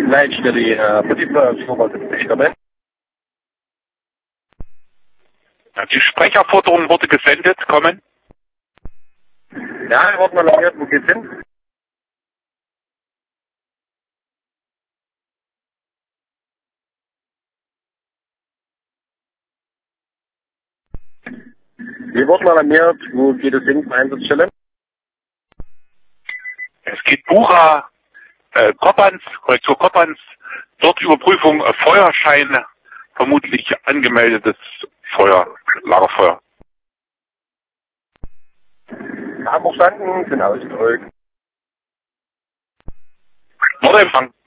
Leitstelle, Betriebsfirma dabei. Die Sprecherforderung wurde gesendet, kommen. Ja, warte mal lange, wo geht's hin? Wir wurden alarmiert, wo geht es hin, Einsatzstelle? Es geht Bura, Koppans, Korrektur Koppans, dort Überprüfung Feuerschein, vermutlich angemeldetes Feuer, Lagerfeuer. Ja, verstanden, sind ausgedrückt. Nordempfang.